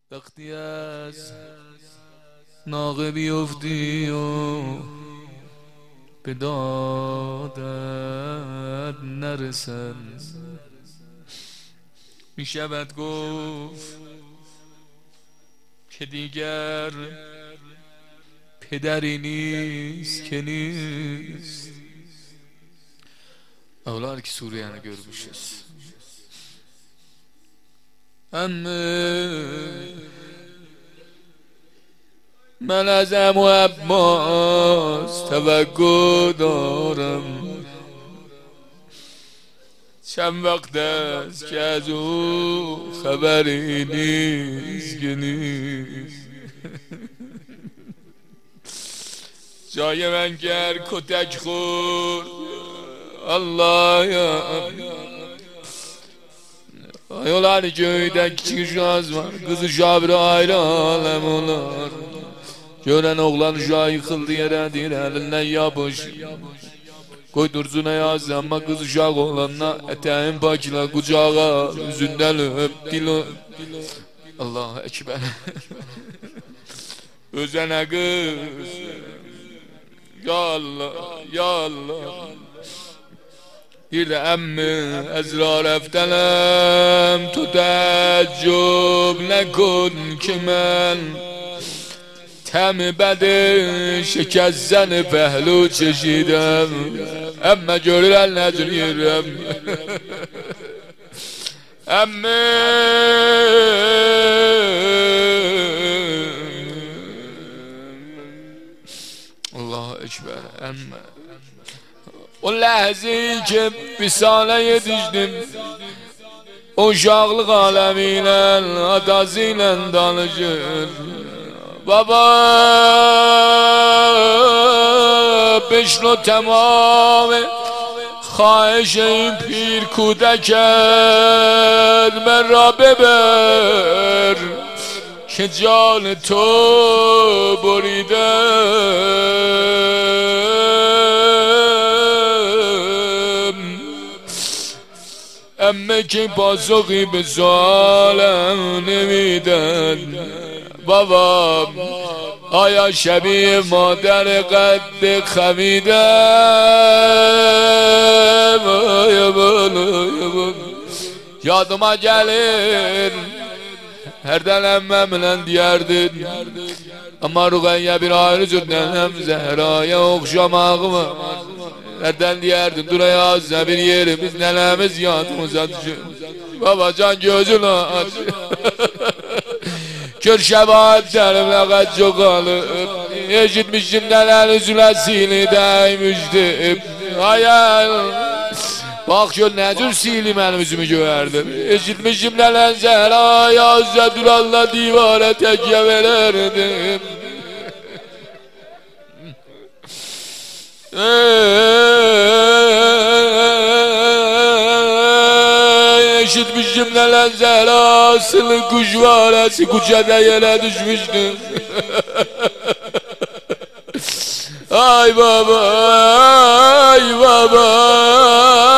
وقتی از ناقه بیفتی و به دادت نرسن می شود گفت که دیگر پدری نیست که نیست. Olar ki Suriye'ni görmüşüz. من از عمو عباس توقع دارم. چند وقت است که از او خبری نیست که نیست. جای من گر کتک خورد Allah ya Ayol köyde küçük şahıs var. Kızı şabir ayrı alem olar. Gören oğlan şah yıkıldı yere dir elinden yapış. Koy durzuna yaz ama kızı şah oğlanla eteğin pakla kucağa yüzünden öp dil Allah ekber. Özene kız Ya Allah Ya Allah Bir de emmi ezra rفتنم تو تعجب نکن که من طعم بد شکستن پهلو چشیدم اما görülen نجریرم emmi Allah ekber emmi O ləhzi ki visale yetişdim Uşaqlıq aləmiyle atası ilə danışır Baba بشنو تمام خواهش این پیر کودکت من را ببر که جان تو بریده امه که پاسخی به سوالم نمیدن بابا آیا شبیه مادر قد خمیدم یادما gelir her دلم memnun diyerdin ama Ruqayya bir ayrı cürdənem Zehra'ya oxşamağımı Nereden diyerdin duraya azza bir yerimiz nelemiz yadımıza düşür Babacan gözünü aç Kör şefaat derimle kaç çok alıp Eşitmişim neler üzülesini değmiştim Hayal Bak şu necür sili benim yüzümü göverdim Eşitmişim neler Zehra'ya azza duralla divara tekye verirdim Eşitmişim neler Zehra'sını kuş varası kucada yere düşmüştüm Ay baba ay baba